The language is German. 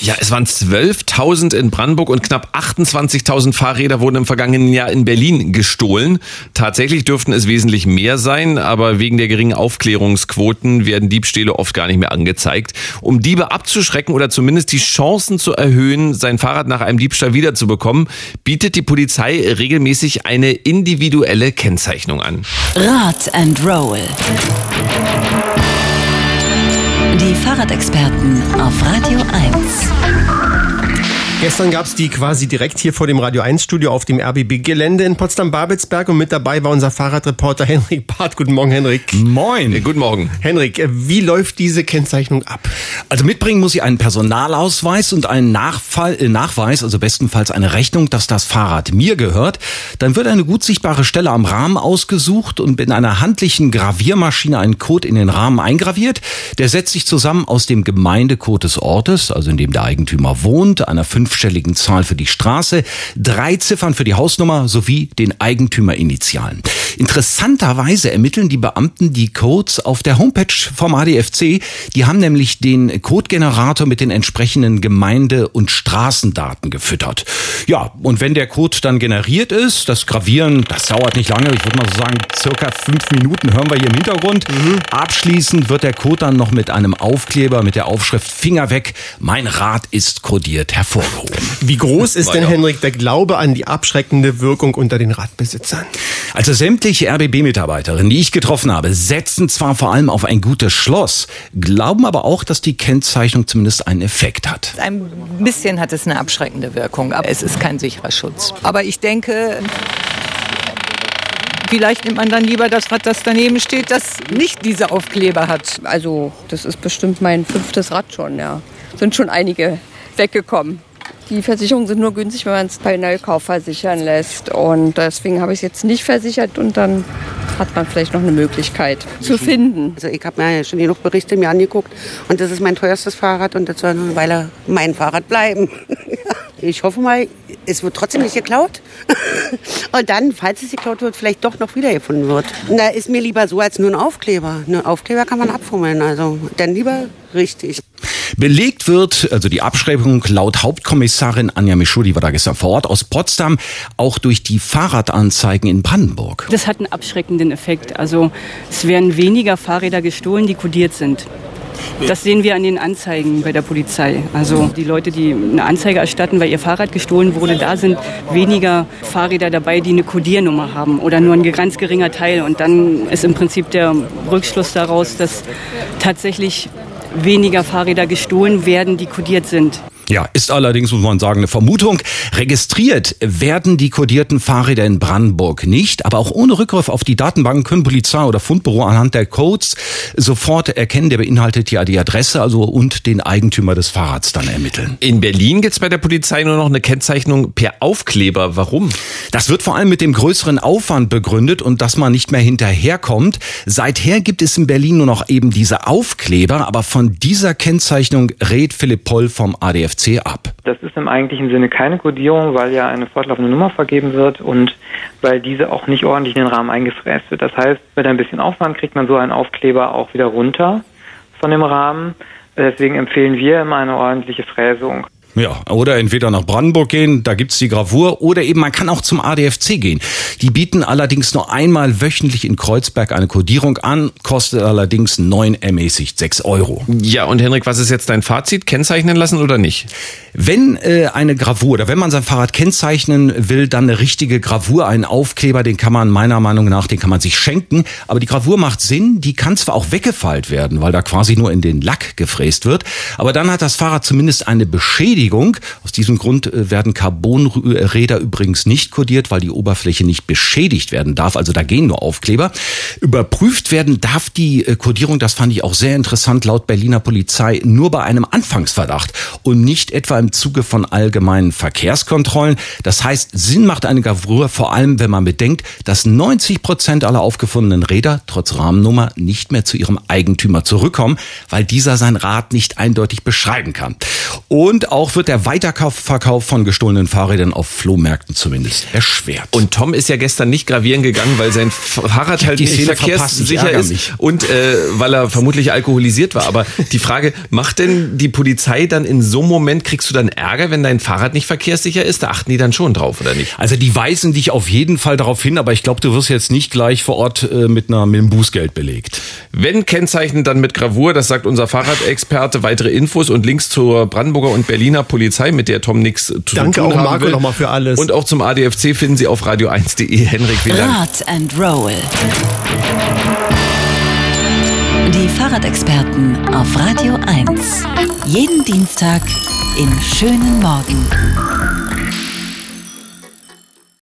Ja, es waren 12.000 in Brandenburg und knapp 28.000 Fahrräder wurden im vergangenen Jahr in Berlin gestohlen. Tatsächlich dürften es wesentlich mehr sein, aber wegen der geringen Aufklärungsquoten werden Diebstähle oft gar nicht mehr angezeigt. Um Diebe abzuschrecken oder zumindest die Chancen zu erhöhen, sein Fahrrad nach einem Diebstahl wiederzubekommen, bietet die Polizei regelmäßig eine individuelle Kennzeichnung an. Rad and Roll. Die Fahrradexperten auf Radio 1. Gestern gab es die quasi direkt hier vor dem Radio 1 Studio auf dem RBB-Gelände in Potsdam-Babelsberg und mit dabei war unser Fahrradreporter Henrik Barth. Guten Morgen, Henrik. Moin. Guten Morgen. Henrik, wie läuft diese Kennzeichnung ab? Also mitbringen muss ich einen Personalausweis und einen Nachweis, also bestenfalls eine Rechnung, dass das Fahrrad mir gehört. Dann wird eine gut sichtbare Stelle am Rahmen ausgesucht und in einer handlichen Graviermaschine ein Code in den Rahmen eingraviert. Der setzt sich zusammen aus dem Gemeindecode des Ortes, also in dem der Eigentümer wohnt, einer 5-stelligen Zahl für die Straße, 3 Ziffern für die Hausnummer sowie den Eigentümerinitialen. Interessanterweise ermitteln die Beamten die Codes auf der Homepage vom ADFC. Die haben nämlich den Codegenerator mit den entsprechenden Gemeinde- und Straßendaten gefüttert. Ja, und wenn der Code dann generiert ist, das Gravieren, das dauert nicht lange, ich würde mal so sagen, circa 5 Minuten hören wir hier im Hintergrund. Abschließend wird der Code dann noch mit einem Aufkleber mit der Aufschrift Finger weg, mein Rad ist kodiert hervorgehoben. Wie groß ist denn, Henrik, der Glaube an die abschreckende Wirkung unter den Radbesitzern? Also sämtliche RBB-Mitarbeiterinnen, die ich getroffen habe, setzen zwar vor allem auf ein gutes Schloss, glauben aber auch, dass die Kennzeichnung zumindest einen Effekt hat. Ein bisschen hat es eine abschreckende Wirkung, aber es ist kein sicherer Schutz. Aber ich denke, vielleicht nimmt man dann lieber das Rad, das daneben steht, das nicht diese Aufkleber hat. Also das ist bestimmt mein 5. Rad schon, ja. Sind schon einige weggekommen. Die Versicherungen sind nur günsig, wenn man es bei Neukauf versichern lässt. Und deswegen habe ich es jetzt nicht versichert und dann hat man vielleicht noch eine Möglichkeit zu finden. Also ich habe mir ja schon genug Berichte mir angeguckt und das ist mein teuerstes Fahrrad und das soll eine Weile mein Fahrrad bleiben. Ich hoffe mal, es wird trotzdem nicht geklaut. Und dann, falls es geklaut wird, vielleicht doch noch wiedergefunden wird. Da ist mir lieber so als nur ein Aufkleber. Ein Aufkleber kann man abfummeln, also dann lieber richtig. Belegt wird, also die Abschreckung laut Hauptkommissarin Anja Mischur, die war da gestern vor Ort aus Potsdam, auch durch die Fahrradanzeigen in Brandenburg. Das hat einen abschreckenden Effekt. Also es werden weniger Fahrräder gestohlen, die kodiert sind. Das sehen wir an den Anzeigen bei der Polizei. Also die Leute, die eine Anzeige erstatten, weil ihr Fahrrad gestohlen wurde, da sind weniger Fahrräder dabei, die eine Kodiernummer haben oder nur ein ganz geringer Teil. Und dann ist im Prinzip der Rückschluss daraus, dass tatsächlich weniger Fahrräder gestohlen werden, die kodiert sind. Ja, ist allerdings, muss man sagen, eine Vermutung. Registriert werden die kodierten Fahrräder in Brandenburg nicht, aber auch ohne Rückgriff auf die Datenbanken können Polizei oder Fundbüro anhand der Codes sofort erkennen, der beinhaltet ja die Adresse also und den Eigentümer des Fahrrads dann ermitteln. In Berlin gibt's bei der Polizei nur noch eine Kennzeichnung per Aufkleber. Warum? Das wird vor allem mit dem größeren Aufwand begründet und dass man nicht mehr hinterherkommt. Seither gibt es in Berlin nur noch eben diese Aufkleber, aber von dieser Kennzeichnung rät Philipp Poll vom ADFC ab. Das ist im eigentlichen Sinne keine Kodierung, weil ja eine fortlaufende Nummer vergeben wird und weil diese auch nicht ordentlich in den Rahmen eingefräst wird. Das heißt, mit ein bisschen Aufwand kriegt man so einen Aufkleber auch wieder runter von dem Rahmen. Deswegen empfehlen wir immer eine ordentliche Fräsung. Ja, oder entweder nach Brandenburg gehen, da gibt's die Gravur, oder eben man kann auch zum ADFC gehen. Die bieten allerdings nur einmal wöchentlich in Kreuzberg eine Kodierung an, kostet allerdings 9 ermäßigt 6 €. Ja, und Henrik, was ist jetzt dein Fazit? Kennzeichnen lassen oder nicht? Wenn eine Gravur oder wenn man sein Fahrrad kennzeichnen will, dann eine richtige Gravur, einen Aufkleber, den kann man meiner Meinung nach, den kann man sich schenken. Aber die Gravur macht Sinn, die kann zwar auch weggefeilt werden, weil da quasi nur in den Lack gefräst wird, aber dann hat das Fahrrad zumindest eine Beschädigung. Aus diesem Grund werden Carbonräder übrigens nicht kodiert, weil die Oberfläche nicht beschädigt werden darf. Also da gehen nur Aufkleber. Überprüft werden darf die Kodierung, das fand ich auch sehr interessant, laut Berliner Polizei nur bei einem Anfangsverdacht und nicht etwa im Zuge von allgemeinen Verkehrskontrollen. Das heißt, Sinn macht eine Gravur vor allem, wenn man bedenkt, dass 90% aller aufgefundenen Räder trotz Rahmennummer nicht mehr zu ihrem Eigentümer zurückkommen, weil dieser sein Rad nicht eindeutig beschreiben kann. Und auch wird der Weiterverkauf von gestohlenen Fahrrädern auf Flohmärkten zumindest erschwert. Und Tom ist ja gestern nicht gravieren gegangen, weil sein Fahrrad halt nicht verkehrssicher ist und weil er vermutlich alkoholisiert war. Aber die Frage, macht denn die Polizei dann in so einem Moment, kriegst du dann Ärger, wenn dein Fahrrad nicht verkehrssicher ist? Da achten die dann schon drauf, oder nicht? Also die weisen dich auf jeden Fall darauf hin, aber ich glaube, du wirst jetzt nicht gleich vor Ort mit einem Bußgeld belegt. Wenn Kennzeichen, dann mit Gravur, das sagt unser Fahrradexperte. Weitere Infos und Links zur Brandenburger und Berliner Polizei, mit der Tom nichts zu tun haben will. Danke auch Marco nochmal für alles. Und auch zum ADFC finden Sie auf radio1.de. Henrik, vielen Dank. Rad and Roll. Die Fahrradexperten auf Radio 1. Jeden Dienstag im schönen Morgen.